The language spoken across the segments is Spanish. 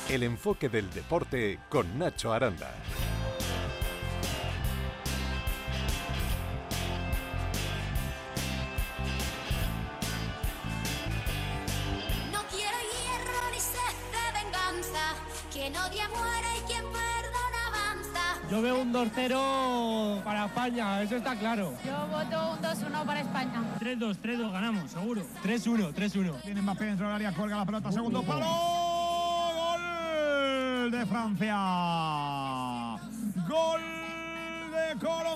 El enfoque del deporte con Nacho Aranda. No quiero hierro ni sed de venganza, quien odia muere y quien perdona avanza. Yo veo un 2-0 para España, eso está claro. Yo voto un 2-1 para España. 3-2 ganamos, seguro. 3-1. Tiene Mbappé dentro del área, cuelga la pelota, segundo palo. Gol de Francia. Gol de Kolo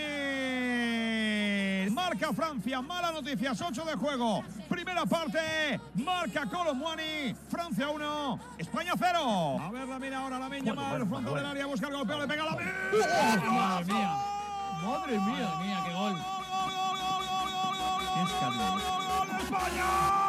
Muani. Marca Francia, mala noticias, 8 de juego. Primera parte, marca Kolo Muani. Francia 1, España 0. A ver, la mira ahora la Lamine Yamal, frontal del área, busca el golpeo, le pega la Madre mía. Madre mía, qué gol. ¡Qué escándalo! ¡Gol de España!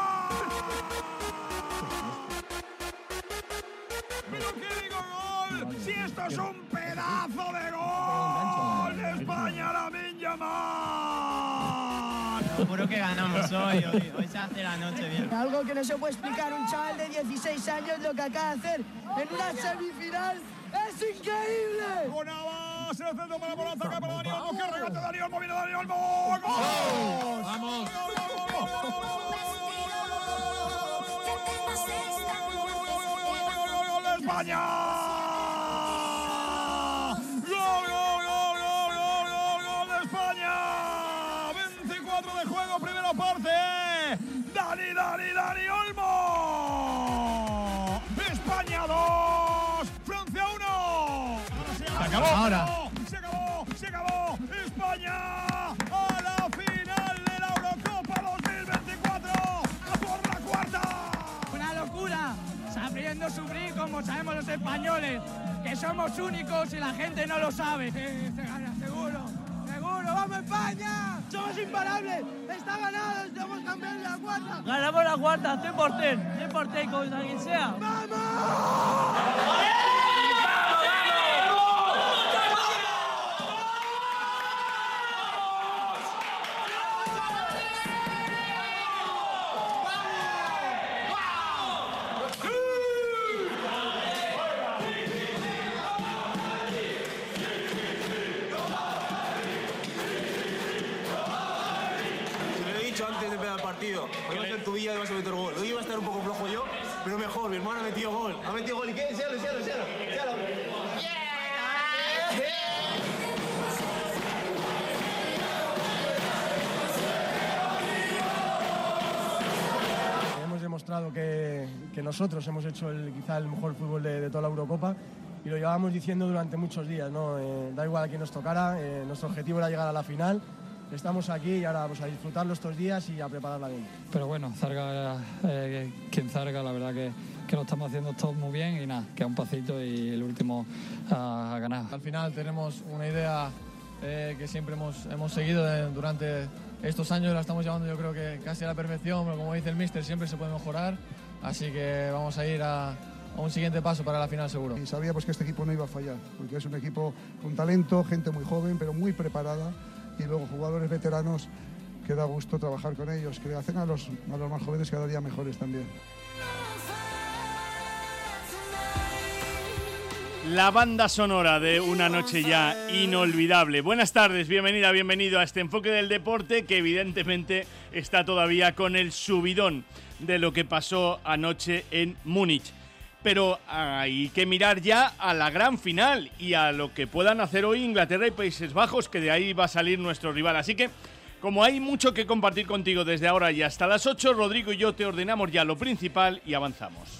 ¿Pero qué digo gol? ¡Si esto es un pedazo de gol de España, Lamine Yamal! Seguro que ganamos hoy se hace la noche bien. Algo que no se puede explicar un chaval de 16 años lo que acaba de hacer en una semifinal. ¡Es increíble! Con Navas, el centro para Morata, acá para Dani Olmo, que regate Dani Olmo, viene Dani Olmo. ¡Gol! ¡Vamos! ¡Gol de España! ¡Gol de España! 24 de juego, primera parte. Dani Olmo. España 2, Francia 1. Se acabó. España a la final de la Eurocopa 2024. A por la cuarta. ¡Una locura! Sabiendo sufrir como sabemos los españoles, que somos únicos y la gente no lo sabe. Se gana, seguro. ¡Vamos España! ¡Somos imparables! ¡Está ganado! ¡Somos campeones de la cuarta! ¡Ganamos la cuarta! 100%, contra quien sea. ¡Vamos! Antes de empezar el partido, iba a ser tu Villa y vas a meter gol. Hoy iba a estar un poco flojo yo, pero mejor, mi hermano ha metido gol. ¿Y qué? ¡Séalo! Hemos demostrado que nosotros hemos hecho quizá el mejor fútbol de toda la Eurocopa y lo llevábamos diciendo durante muchos días, ¿no? Da igual a quién nos tocara, nuestro objetivo era llegar a la final. Estamos aquí y ahora vamos a disfrutarlo estos días y a prepararla bien. Pero bueno, Zarga, quien Zarga, la verdad que lo estamos haciendo todos muy bien y nada, queda un pasito y el último a ganar. Al final tenemos una idea que siempre hemos seguido durante estos años, la estamos llevando yo creo que casi a la perfección, pero como dice el míster, siempre se puede mejorar, así que vamos a ir a un siguiente paso para la final seguro. Y sabíamos que este equipo no iba a fallar, porque es un equipo con talento, gente muy joven, pero muy preparada, y luego jugadores veteranos que da gusto trabajar con ellos, que hacen a los más jóvenes cada día mejores también. La banda sonora de una noche ya inolvidable. Buenas tardes, bienvenido a este enfoque del deporte que evidentemente está todavía con el subidón de lo que pasó anoche en Múnich. Pero hay que mirar ya a la gran final y a lo que puedan hacer hoy Inglaterra y Países Bajos, que de ahí va a salir nuestro rival. Así que, como hay mucho que compartir contigo desde ahora y hasta las 8, Rodrigo y yo te ordenamos ya lo principal y avanzamos.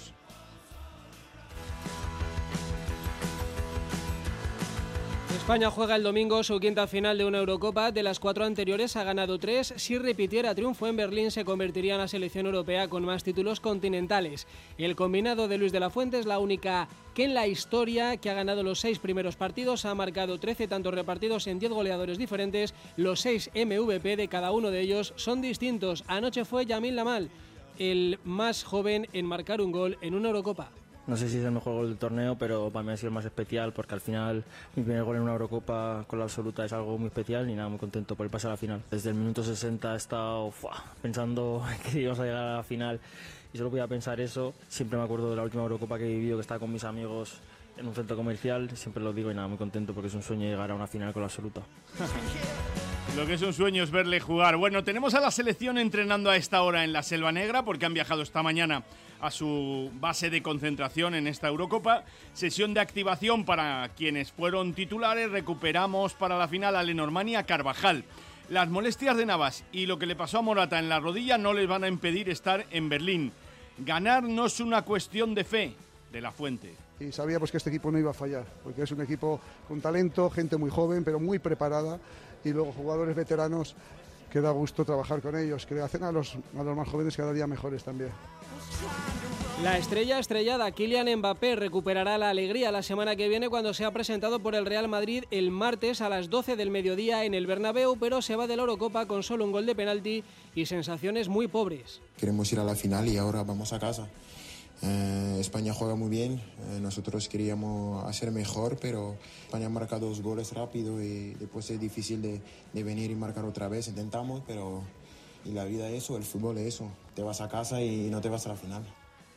España juega el domingo su quinta final de una Eurocopa. De las 4 anteriores ha ganado 3. Si repitiera triunfo en Berlín se convertiría en la selección europea con más títulos continentales. El combinado de Luis de la Fuente es la única que en la historia que ha ganado los 6 primeros partidos, ha marcado 13 tantos repartidos en 10 goleadores diferentes. Los 6 MVP de cada uno de ellos son distintos. Anoche fue Lamine Yamal, el más joven en marcar un gol en una Eurocopa. No sé si es el mejor gol del torneo, pero para mí ha sido el más especial porque al final mi primer gol en una Eurocopa con la absoluta es algo muy especial y nada, muy contento por el pase a la final. Desde el minuto 60 he estado pensando que íbamos a llegar a la final y solo podía pensar eso. Siempre me acuerdo de la última Eurocopa que he vivido, que estaba con mis amigos en un centro comercial, siempre lo digo y nada, muy contento porque es un sueño llegar a una final con la absoluta. Lo que es un sueño es verle jugar. Bueno, tenemos a la selección entrenando a esta hora en la Selva Negra porque han viajado esta mañana a su base de concentración en esta Eurocopa. Sesión de activación para quienes fueron titulares. Recuperamos para la final a Lenormand y a Carvajal. Las molestias de Navas y lo que le pasó a Morata en la rodilla no les van a impedir estar en Berlín. Ganar no es una cuestión de fe, de la Fuente. Y sabíamos que este equipo no iba a fallar, porque es un equipo con talento, gente muy joven, pero muy preparada, y luego jugadores veteranos que da gusto trabajar con ellos, que hacen a los más jóvenes cada día mejores también. La estrella estrellada Kylian Mbappé recuperará la alegría la semana que viene cuando sea presentado por el Real Madrid el martes a las 12 del mediodía en el Bernabéu, pero se va de la Eurocopa con solo un gol de penalti y sensaciones muy pobres. Queremos ir a la final y ahora vamos a casa. España juega muy bien, nosotros queríamos hacer mejor, pero España marca 2 goles rápido y después es difícil de venir y marcar otra vez. Intentamos, pero y la vida es eso, el fútbol es eso, te vas a casa y no te vas a la final.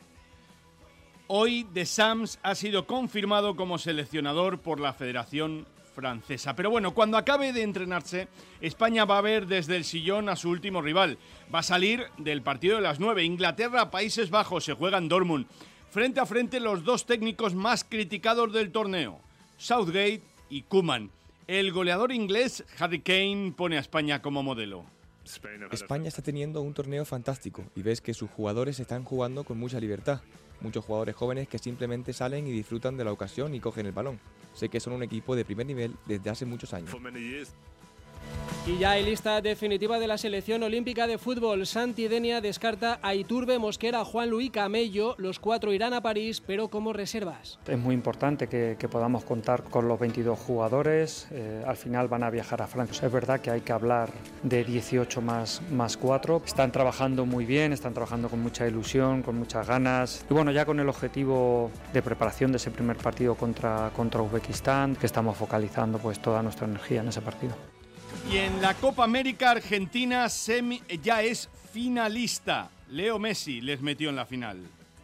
Hoy De Sams ha sido confirmado como seleccionador por la Federación Francesa. Pero bueno, cuando acabe de entrenarse, España va a ver desde el sillón a su último rival. Va a salir del partido de las 9. Inglaterra, Países Bajos, se juega en Dortmund. Frente a frente los dos técnicos más criticados del torneo, Southgate y Koeman. El goleador inglés Harry Kane pone a España como modelo. España está teniendo un torneo fantástico y ves que sus jugadores están jugando con mucha libertad. Muchos jugadores jóvenes que simplemente salen y disfrutan de la ocasión y cogen el balón. Sé que son un equipo de primer nivel desde hace muchos años. Y ya hay lista definitiva de la selección olímpica de fútbol. Santi Denia descarta a Iturbe, Mosquera, Juan Luis Camello. Los 4 irán a París, pero como reservas. Es muy importante que podamos contar con los 22 jugadores. Al final van a viajar a Francia. Es verdad que hay que hablar de 18 más 4. Están trabajando muy bien, están trabajando con mucha ilusión, con muchas ganas. Y bueno, ya con el objetivo de preparación de ese primer partido contra Uzbekistán, que estamos focalizando pues toda nuestra energía en ese partido. Y en la Copa América, Argentina ya es finalista. Leo Messi les metió en la final.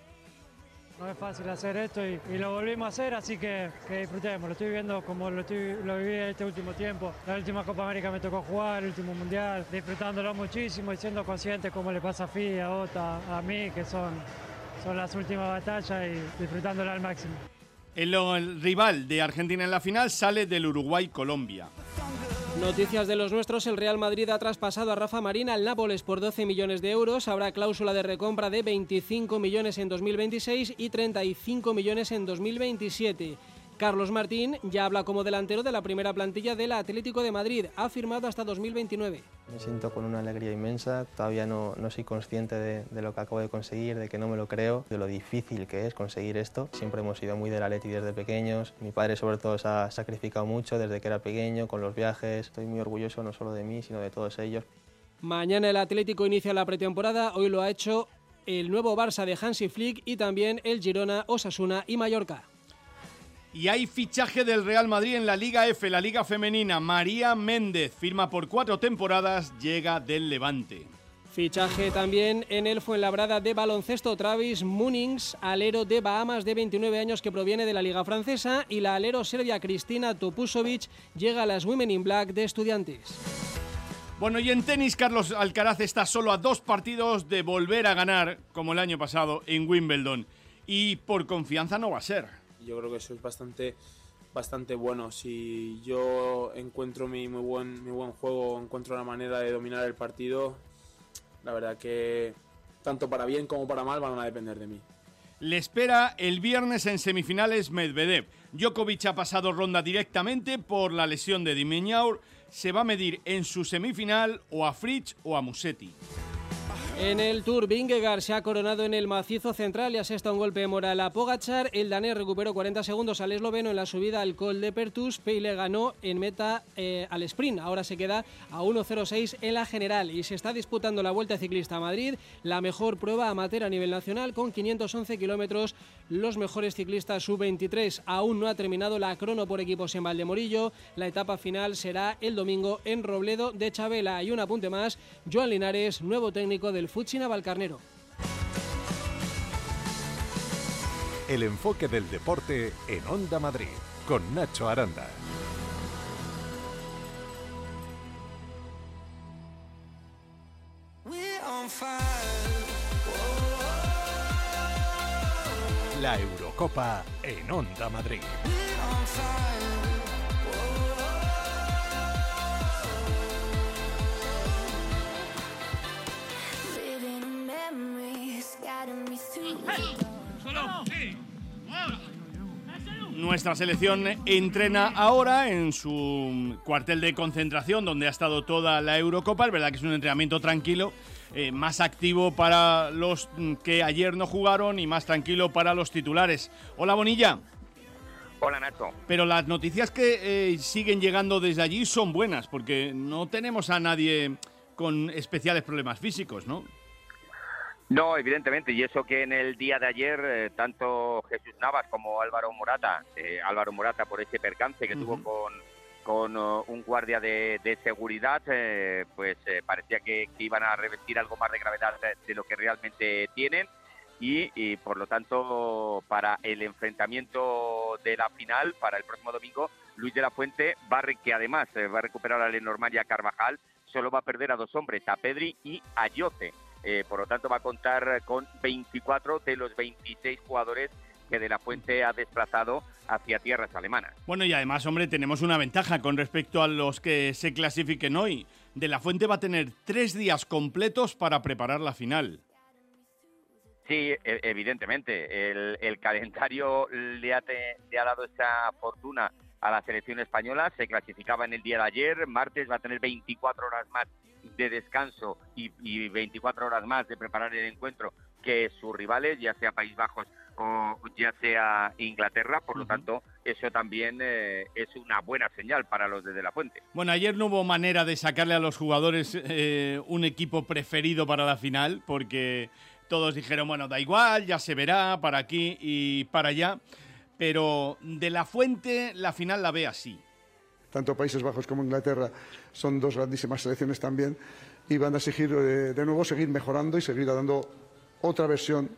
No es fácil hacer esto y lo volvimos a hacer, así que disfrutemos. Lo estoy viendo como lo viví este último tiempo. La última Copa América me tocó jugar, el último Mundial, disfrutándolo muchísimo y siendo consciente como le pasa a Fi, a Ota, a mí, que son las últimas batallas y disfrutándolo al máximo. El rival de Argentina en la final sale del Uruguay-Colombia. Noticias de los nuestros. El Real Madrid ha traspasado a Rafa Marín al Nápoles por 12 millones de euros. Habrá cláusula de recompra de 25 millones en 2026 y 35 millones en 2027. Carlos Martín ya habla como delantero de la primera plantilla del Atlético de Madrid. Ha firmado hasta 2029. Me siento con una alegría inmensa. Todavía no soy consciente de lo que acabo de conseguir, de que no me lo creo, de lo difícil que es conseguir esto. Siempre hemos sido muy del Atleti desde pequeños. Mi padre sobre todo se ha sacrificado mucho desde que era pequeño, con los viajes. Estoy muy orgulloso no solo de mí, sino de todos ellos. Mañana el Atlético inicia la pretemporada. Hoy lo ha hecho el nuevo Barça de Hansi Flick y también el Girona, Osasuna y Mallorca. Y hay fichaje del Real Madrid en la Liga F, la Liga Femenina. María Méndez firma por 4 temporadas, llega del Levante. Fichaje también en el Fuenlabrada de baloncesto. Travis Munnings, alero de Bahamas de 29 años que proviene de la Liga Francesa, y la alero serbia Kristina Topusovic llega a las Women in Black de Estudiantes. Bueno, y en tenis, Carlos Alcaraz está solo a 2 partidos de volver a ganar, como el año pasado, en Wimbledon. Y por confianza no va a ser. Yo creo que eso es bastante bueno. Si yo encuentro mi buen juego, encuentro la manera de dominar el partido, la verdad que tanto para bien como para mal van a depender de mí. Le espera el viernes en semifinales Medvedev. Djokovic ha pasado ronda directamente por la lesión de Dimeñaur. Se va a medir en su semifinal o a Fritz o a Musetti. En el Tour, Vingegaard se ha coronado en el macizo central y asesta un golpe moral a Pogačar. El danés recuperó 40 segundos al esloveno en la subida al Col de Pertus. Peile ganó en meta al sprint. Ahora se queda a 1.06 en la general y se está disputando la Vuelta Ciclista a Madrid, la mejor prueba amateur a nivel nacional con 511 kilómetros. Los mejores ciclistas sub-23. Aún no ha terminado la crono por equipos en Valdemorillo. La etapa final será el domingo en Robledo de Chabela. Y un apunte más, Joan Linares, nuevo técnico del Futsi Navalcarnero. El enfoque del deporte en Onda Madrid, con Nacho Aranda. La Eurocopa en Onda Madrid. Nuestra selección entrena ahora en su cuartel de concentración, donde ha estado toda la Eurocopa. Es verdad que es un entrenamiento tranquilo, más activo para los que ayer no jugaron y más tranquilo para los titulares. Hola, Bonilla. Hola, Nacho. Pero las noticias que siguen llegando desde allí son buenas, porque no tenemos a nadie con especiales problemas físicos, ¿no? No, evidentemente, y eso que en el día de ayer tanto Jesús Navas como Álvaro Morata por ese percance que tuvo con un guardia de seguridad, parecía que iban a revestir algo más de gravedad de lo que realmente tienen y por lo tanto para el enfrentamiento de la final, para el próximo domingo, Luis de la Fuente que además va a recuperar a Lenormand y a Carvajal, solo va a perder a dos hombres, a Pedri y a Yoce. Por lo tanto va a contar con 24 de los 26 jugadores que De la Fuente ha desplazado hacia tierras alemanas. Bueno, y además, hombre, tenemos una ventaja con respecto a los que se clasifiquen hoy. De la Fuente va a tener 3 días completos para preparar la final. Sí, evidentemente. El calendario le ha dado esa fortuna a la selección española. Se clasificaba en el día de ayer. Martes va a tener 24 horas más de descanso y 24 horas más de preparar el encuentro que sus rivales, ya sea Países Bajos o ya sea Inglaterra. Por lo tanto, eso también es una buena señal para los de la Fuente. Bueno, ayer no hubo manera de sacarle a los jugadores un equipo preferido para la final, porque todos dijeron, bueno, da igual, ya se verá para aquí y para allá, pero De la Fuente la final la ve así. Tanto Países Bajos como Inglaterra son dos grandísimas selecciones también y van a exigir de nuevo seguir mejorando y seguir dando otra versión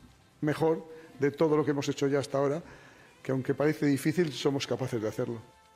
mejor de todo lo que hemos hecho ya hasta ahora, que aunque parece difícil, somos capaces de hacerlo.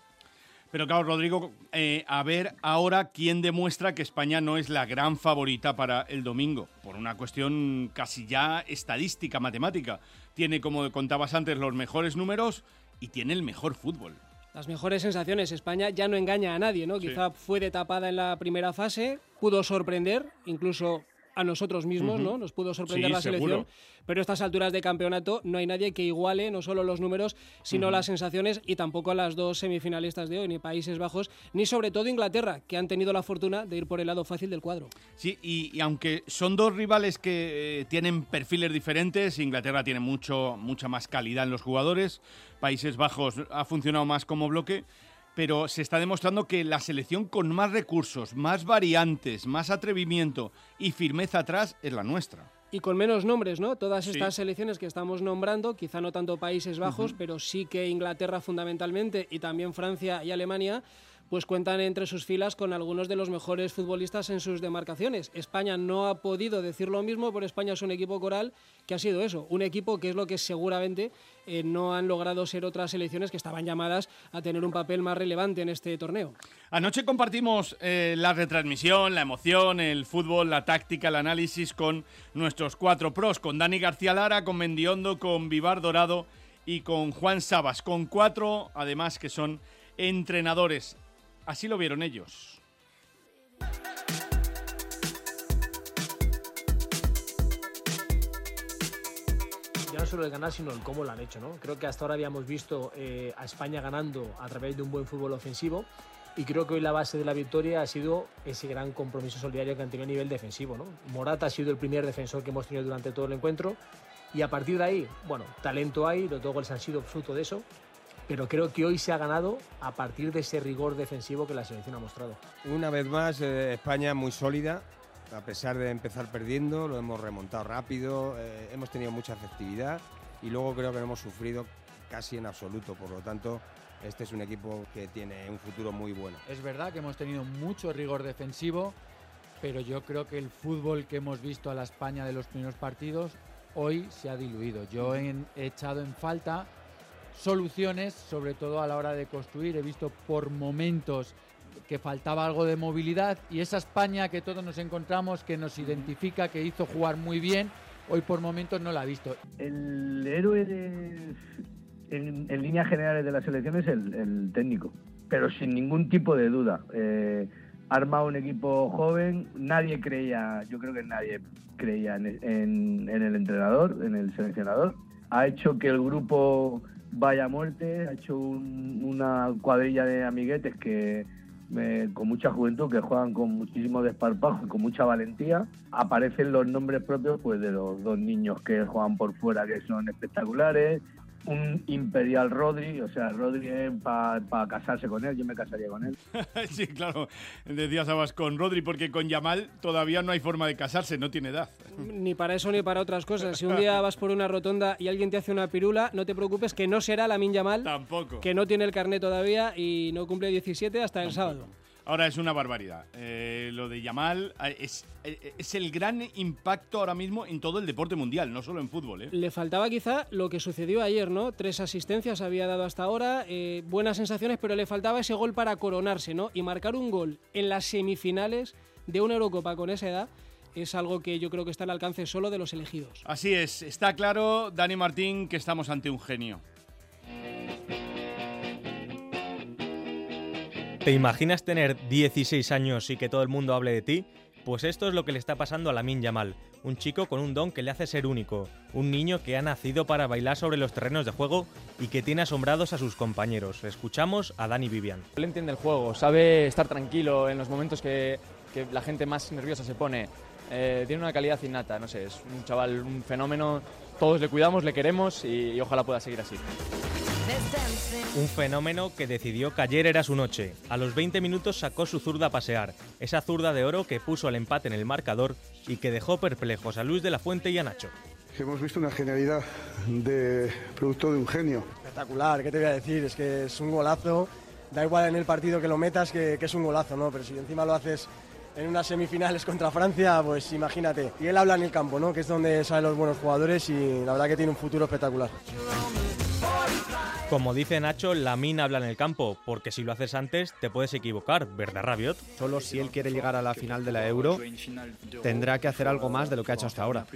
Pero claro, Rodrigo, a ver ahora quién demuestra que España no es la gran favorita para el domingo, por una cuestión casi ya estadística, matemática. Tiene, como contabas antes, los mejores números y tiene el mejor fútbol. Las mejores sensaciones. España ya no engaña a nadie, ¿no? Sí. Quizá fue de tapada en la primera fase, pudo sorprender, incluso a nosotros mismos, ¿no? Nos pudo sorprender la selección, seguro. Pero a estas alturas de campeonato no hay nadie que iguale no solo los números, sino las sensaciones, y tampoco a las dos semifinalistas de hoy, ni Países Bajos, ni sobre todo Inglaterra, que han tenido la fortuna de ir por el lado fácil del cuadro. Sí, y aunque son dos rivales que tienen perfiles diferentes, Inglaterra tiene mucha más calidad en los jugadores, Países Bajos ha funcionado más como bloque, pero se está demostrando que la selección con más recursos, más variantes, más atrevimiento y firmeza atrás es la nuestra. Y con menos nombres, ¿no? Todas estas selecciones que estamos nombrando, quizá no tanto Países Bajos, pero sí que Inglaterra fundamentalmente y también Francia y Alemania, pues cuentan entre sus filas con algunos de los mejores futbolistas en sus demarcaciones. España no ha podido decir lo mismo, pero España es un equipo coral que ha sido eso, un equipo que es lo que seguramente no han logrado ser otras selecciones que estaban llamadas a tener un papel más relevante en este torneo. Anoche compartimos la retransmisión, la emoción, el fútbol, la táctica, el análisis con nuestros 4 pros, con Dani García Lara, con Mendiondo, con Vivar Dorado y con Juan Sabas, con 4 además que son entrenadores. Así lo vieron ellos. Ya no solo el ganar, sino el cómo lo han hecho, ¿no? Creo que hasta ahora habíamos visto a España ganando a través de un buen fútbol ofensivo Y creo que hoy la base de la victoria ha sido ese gran compromiso solidario que han tenido a nivel defensivo, ¿no? Morata ha sido el primer defensor que hemos tenido durante todo el encuentro y a partir de ahí, bueno, talento hay, los 2 goles han sido fruto de eso, pero creo que hoy se ha ganado a partir de ese rigor defensivo que la selección ha mostrado. Una vez más, España muy sólida, a pesar de empezar perdiendo, lo hemos remontado rápido, hemos tenido mucha efectividad y luego creo que no hemos sufrido casi en absoluto, por lo tanto, este es un equipo que tiene un futuro muy bueno. Es verdad que hemos tenido mucho rigor defensivo, pero yo creo que el fútbol que hemos visto a la España de los primeros partidos hoy se ha diluido. Yo he echado en falta soluciones, sobre todo a la hora de construir. He visto por momentos que faltaba algo de movilidad y esa España que todos nos encontramos, que nos identifica, que hizo jugar muy bien, hoy por momentos no la he visto. El héroe en líneas generales de la selección es el técnico, pero sin ningún tipo de duda. Ha armado un equipo joven, yo creo que nadie creía en el entrenador, en el seleccionador. Ha hecho que el grupo vaya a muerte, ha hecho una cuadrilla de amiguetes con mucha juventud, que juegan con muchísimo desparpajo y con mucha valentía. Aparecen los nombres propios pues de los 2 niños que juegan por fuera, que son espectaculares. Un imperial Rodri, o sea, Rodri es para casarse con él, yo me casaría con él. Sí, claro, decías Abbas con Rodri, porque con Yamal todavía no hay forma de casarse, no tiene edad. Ni para eso ni para otras cosas. Si un día vas por una rotonda y alguien te hace una pirula, no te preocupes, que no será Lamine Yamal. Tampoco. Que no tiene el carnet todavía y no cumple 17 hasta el sábado. Ahora es una barbaridad. Lo de Yamal es el gran impacto ahora mismo en todo el deporte mundial, no solo en fútbol. Le faltaba quizá lo que sucedió ayer, ¿no? 3 asistencias había dado hasta ahora, buenas sensaciones, pero le faltaba ese gol para coronarse, ¿no? Y marcar un gol en las semifinales de una Eurocopa con esa edad es algo que yo creo que está al alcance solo de los elegidos. Así es, está claro, Dani Martín, que estamos ante un genio. ¿Te imaginas tener 16 años y que todo el mundo hable de ti? Pues esto es lo que le está pasando a Lamine Yamal, un chico con un don que le hace ser único, un niño que ha nacido para bailar sobre los terrenos de juego y que tiene asombrados a sus compañeros. Escuchamos a Dani Vivian. Él entiende el juego, sabe estar tranquilo en los momentos que la gente más nerviosa se pone. Tiene una calidad innata, no sé, es un chaval, un fenómeno, todos le cuidamos, le queremos y ojalá pueda seguir así. Un fenómeno que decidió que ayer era su noche. A los 20 minutos sacó su zurda a pasear, esa zurda de oro que puso el empate en el marcador y que dejó perplejos a Luis de la Fuente y a Nacho. Hemos visto una genialidad de producto de un genio. Espectacular, ¿qué te voy a decir? Es que es un golazo, da igual en el partido que lo metas que es un golazo, ¿no? Pero si encima lo haces en unas semifinales contra Francia, pues imagínate. Y él habla en el campo, ¿no? Que es donde salen los buenos jugadores y la verdad que tiene un futuro espectacular. Como dice Nacho, Lamine habla en el campo, porque si lo haces antes te puedes equivocar, ¿verdad, Rabiot? Solo si él quiere llegar a la final de la Euro, tendrá que hacer algo más de lo que ha hecho hasta ahora.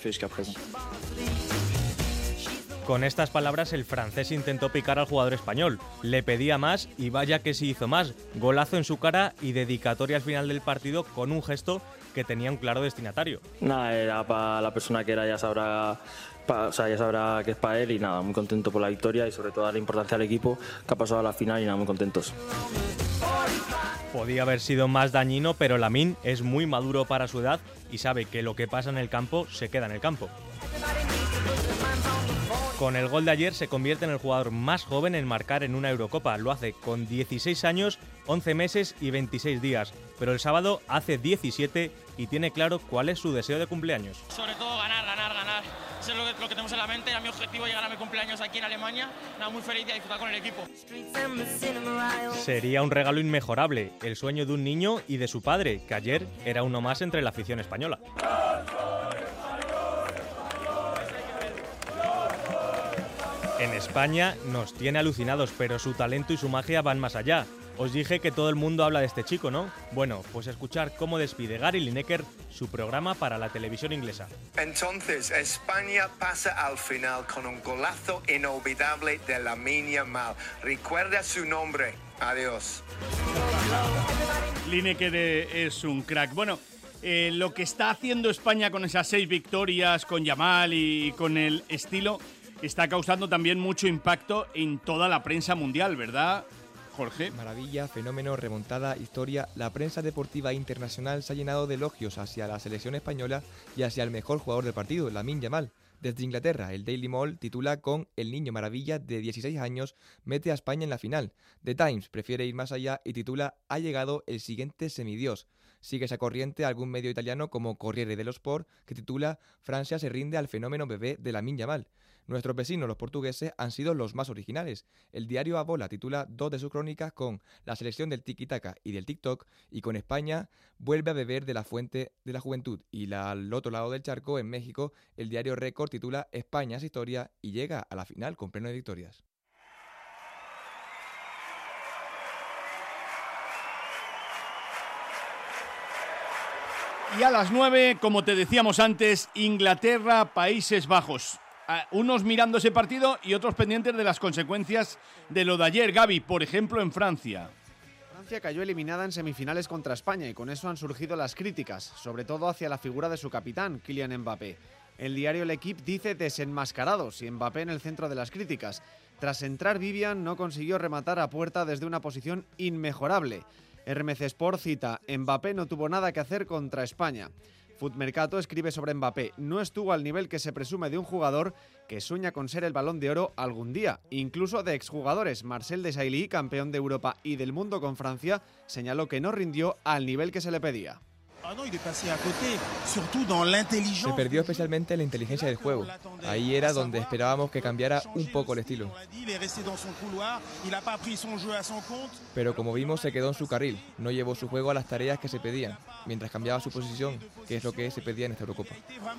Con estas palabras el francés intentó picar al jugador español, le pedía más y vaya que sí hizo más, golazo en su cara y dedicatoria al final del partido con un gesto que tenía un claro destinatario. Nada, era para la persona que era, ya sabrá que es para él y nada, muy contento por la victoria y sobre todo la importancia al equipo que ha pasado a la final y nada, muy contentos. Podía haber sido más dañino, pero Lamine es muy maduro para su edad y sabe que lo que pasa en el campo se queda en el campo. Con el gol de ayer se convierte en el jugador más joven en marcar en una Eurocopa. Lo hace con 16 años, 11 meses y 26 días. Pero el sábado hace 17 y tiene claro cuál es su deseo de cumpleaños. Sobre todo ganar. Eso es lo que tenemos en la mente. Era mi objetivo llegar a mi cumpleaños aquí en Alemania. Nada, muy feliz de disfrutar con el equipo. Sería un regalo inmejorable, el sueño de un niño y de su padre, que ayer era uno más entre la afición española. En España nos tiene alucinados, pero su talento y su magia van más allá. Os dije que todo el mundo habla de este chico, ¿no? Bueno, pues escuchar cómo despide Gary Lineker su programa para la televisión inglesa. Entonces, España pasa al final con un golazo inolvidable de Lamine Yamal. Recuerda su nombre. Adiós. Lineker es un crack. Bueno, lo que está haciendo España con esas 6 victorias, con Yamal y con el estilo, está causando también mucho impacto en toda la prensa mundial, ¿verdad, Jorge. Maravilla, fenómeno, remontada, historia. La prensa deportiva internacional se ha llenado de elogios hacia la selección española y hacia el mejor jugador del partido, Lamine Yamal. Desde Inglaterra, el Daily Mail titula con "El niño maravilla de 16 años mete a España en la final". The Times prefiere ir más allá y titula "Ha llegado el siguiente semidios". Sigue esa corriente algún medio italiano como Corriere dello Sport, que titula "Francia se rinde al fenómeno bebé de Lamine Yamal". Nuestros vecinos, los portugueses, han sido los más originales. El diario A Bola titula dos de sus crónicas con "La selección del tiki-taka y del TikTok", y con "España vuelve a beber de la fuente de la juventud". Y al otro lado del charco, en México, el diario Récord titula "España es historia y llega a la final con pleno de victorias". Y a las 9, como te decíamos antes, Inglaterra, Países Bajos. Unos mirando ese partido y otros pendientes de las consecuencias de lo de ayer. Gaby, por ejemplo, en Francia. Francia cayó eliminada en semifinales contra España y con eso han surgido las críticas, sobre todo hacia la figura de su capitán, Kylian Mbappé. El diario L'Equipe dice desenmascarados y Mbappé en el centro de las críticas. Tras entrar, Vivian no consiguió rematar a puerta desde una posición inmejorable. RMC Sport cita: Mbappé no tuvo nada que hacer contra España. Footmercato escribe sobre Mbappé: no estuvo al nivel que se presume de un jugador que sueña con ser el Balón de Oro algún día. Incluso de exjugadores, Marcel Desailly, campeón de Europa y del mundo con Francia, señaló que no rindió al nivel que se le pedía. Se perdió especialmente en la inteligencia del juego. Ahí era donde esperábamos que cambiara un poco el estilo. Pero como vimos, se quedó en su carril, no llevó su juego a las tareas que se pedían, mientras cambiaba su posición, que es lo que se pedía en esta Eurocopa.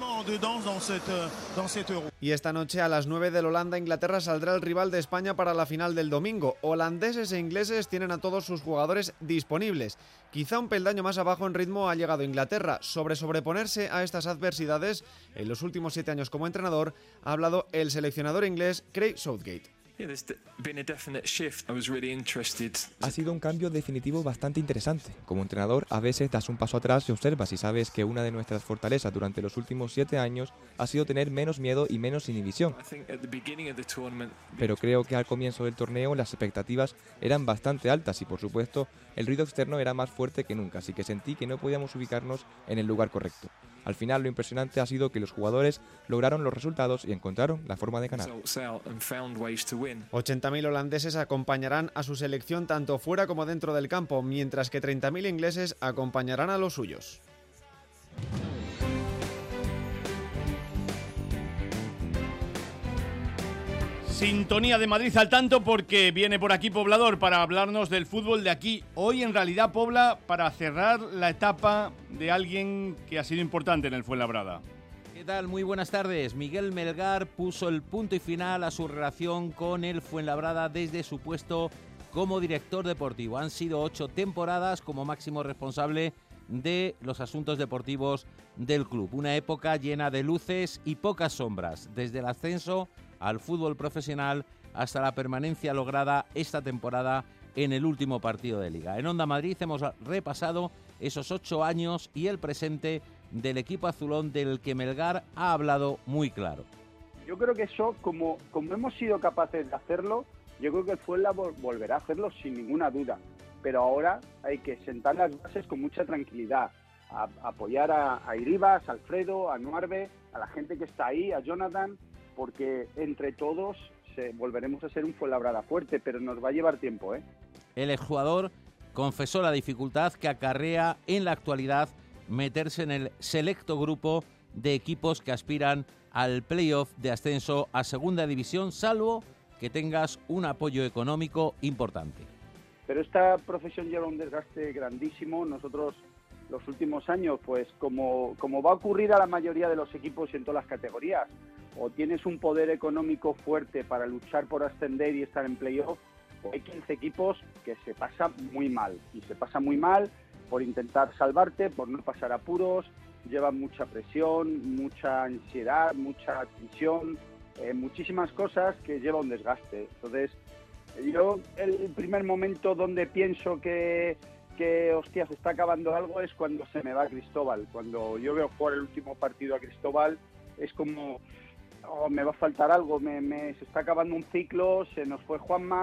Y esta noche a las 9 del Holanda-Inglaterra saldrá el rival de España para la final del domingo. Holandeses e ingleses tienen a todos sus jugadores disponibles. Quizá un peldaño más abajo en ritmo ha llegado Inglaterra. Sobre sobreponerse a estas adversidades, en los últimos 7 años como entrenador, ha hablado el seleccionador inglés Craig Southgate. Ha sido un cambio definitivo bastante interesante. Como entrenador, a veces das un paso atrás y observas y sabes que una de nuestras fortalezas durante los últimos 7 años ha sido tener menos miedo y menos inhibición. Pero creo que al comienzo del torneo las expectativas eran bastante altas y, por supuesto, el ruido externo era más fuerte que nunca, así que sentí que no podíamos ubicarnos en el lugar correcto. Al final, lo impresionante ha sido que los jugadores lograron los resultados y encontraron la forma de ganar. 80.000 holandeses acompañarán a su selección tanto fuera como dentro del campo, mientras que 30.000 ingleses acompañarán a los suyos. Sintonía de Madrid al tanto, porque viene por aquí Poblador para hablarnos del fútbol de aquí. Hoy en realidad Pobla para cerrar la etapa de alguien que ha sido importante en el Fuenlabrada. ¿Qué tal? Muy buenas tardes. Miguel Melgar puso el punto y final a su relación con el Fuenlabrada desde su puesto como director deportivo. Han sido 8 temporadas como máximo responsable de los asuntos deportivos del club. Una época llena de luces y pocas sombras, desde el ascenso al fútbol profesional hasta la permanencia lograda esta temporada en el último partido de Liga. En Onda Madrid hemos repasado esos 8 años y el presente del equipo azulón, del que Melgar ha hablado muy claro. Yo creo que eso, como hemos sido capaces de hacerlo, yo creo que el Fuenlabrada volverá a hacerlo sin ninguna duda. Pero ahora hay que sentar las bases con mucha tranquilidad, a apoyar a Iribas, a Alfredo, a Nuarbe, a la gente que está ahí, a Jonathan, porque entre todos volveremos a ser un Fuenlabrada fuerte, pero nos va a llevar tiempo, ¿eh? El exjugador confesó la dificultad que acarrea en la actualidad meterse en el selecto grupo de equipos que aspiran al playoff de ascenso a Segunda División, salvo que tengas un apoyo económico importante. Pero esta profesión lleva un desgaste grandísimo. Nosotros, los últimos años, pues como va a ocurrir a la mayoría de los equipos en todas las categorías, o tienes un poder económico fuerte para luchar por ascender y estar en playoff, o hay 15 equipos que se pasan muy mal, y se pasa muy mal por intentar salvarte, por no pasar apuros, llevan mucha presión, mucha ansiedad, mucha tensión, muchísimas cosas que lleva un desgaste. Entonces, yo el primer momento donde pienso que hostia, se está acabando algo es cuando se me va Cristóbal. Cuando yo veo jugar el último partido a Cristóbal, es como, me va a faltar algo, se está acabando un ciclo, se nos fue Juanma,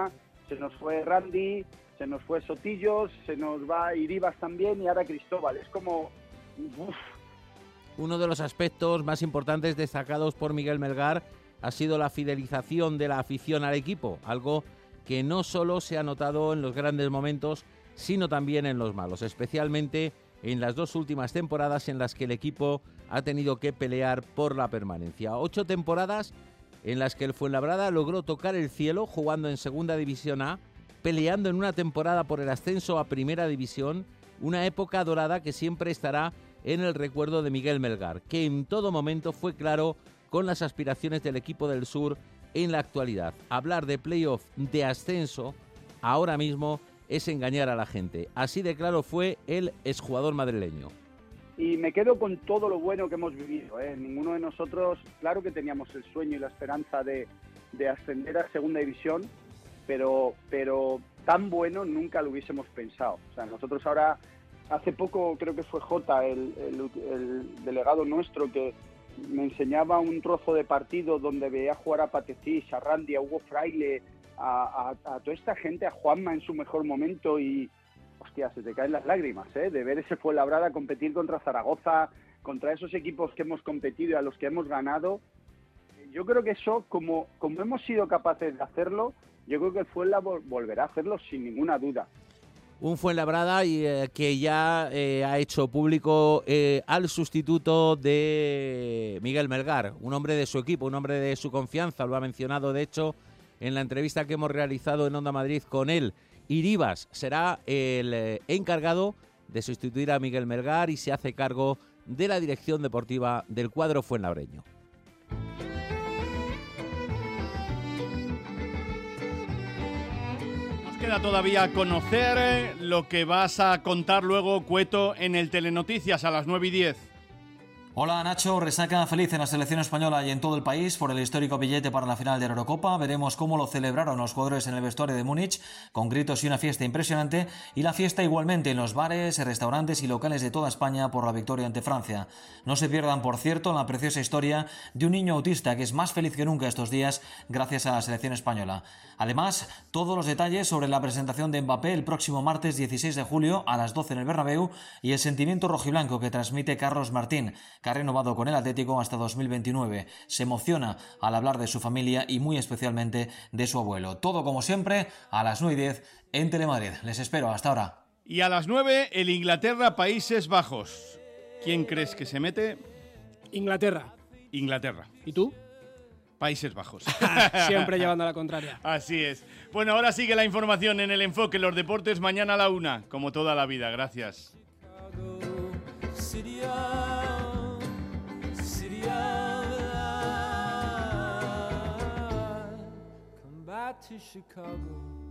Se nos fue Randy, se nos fue Sotillos, se nos va Iribas también y ahora Cristóbal. Es como... Uf. Uno de los aspectos más importantes destacados por Miguel Melgar ha sido la fidelización de la afición al equipo, algo que no solo se ha notado en los grandes momentos, sino también en los malos, especialmente en las 2 últimas temporadas en las que el equipo ha tenido que pelear por la permanencia. 8 temporadas en las que el Fuenlabrada logró tocar el cielo jugando en Segunda División A, peleando en una temporada por el ascenso a Primera División, una época dorada que siempre estará en el recuerdo de Miguel Melgar, que en todo momento fue claro con las aspiraciones del equipo del sur en la actualidad. Hablar de playoff de ascenso ahora mismo es engañar a la gente. Así de claro fue el exjugador madrileño. Y me quedo con todo lo bueno que hemos vivido, ¿eh? Ninguno de nosotros, claro que teníamos el sueño y la esperanza de ascender a Segunda División, pero tan bueno nunca lo hubiésemos pensado. O sea, nosotros ahora, hace poco creo que fue Jota, el delegado nuestro, que me enseñaba un trozo de partido donde veía jugar a Patecís, a Randy, a Hugo Fraile, a toda esta gente, a Juanma en su mejor momento y, hostia, se te caen las lágrimas, ¿eh? De ver ese Fuenlabrada competir contra Zaragoza, contra esos equipos que hemos competido y a los que hemos ganado. Yo creo que eso, como hemos sido capaces de hacerlo, yo creo que el Fuenlabrada volverá a hacerlo sin ninguna duda. Un Fuenlabrada que ya ha hecho público al sustituto de Miguel Melgar, un hombre de su equipo, un hombre de su confianza, lo ha mencionado de hecho en la entrevista que hemos realizado en Onda Madrid con él. Iribas será el encargado de sustituir a Miguel Melgar y se hace cargo de la dirección deportiva del cuadro fuenlabreño. Queda todavía conocer lo que vas a contar luego, Cueto, en el Telenoticias a las 9:10. Hola Nacho, resaca feliz en la selección española y en todo el país por el histórico billete para la final de la Eurocopa. Veremos cómo lo celebraron los jugadores en el vestuario de Múnich, con gritos y una fiesta impresionante, y la fiesta igualmente en los bares, restaurantes y locales de toda España por la victoria ante Francia. No se pierdan, por cierto, la preciosa historia de un niño autista que es más feliz que nunca estos días gracias a la selección española. Además, todos los detalles sobre la presentación de Mbappé el próximo martes 16 de julio a las 12 en el Bernabéu y el sentimiento rojiblanco que transmite Carlos Martín, que ha renovado con el Atlético hasta 2029. Se emociona al hablar de su familia y muy especialmente de su abuelo. Todo como siempre a las 9:10 en Telemadrid. Les espero, hasta ahora. Y a las 9 el Inglaterra-Países Bajos. ¿Quién crees que se mete? Inglaterra. ¿Y tú? Países Bajos. Siempre llevando a la contraria. Así es. Bueno, ahora sigue la información en el enfoque. Los deportes mañana a la 1, como toda la vida. Gracias. Come back to Chicago.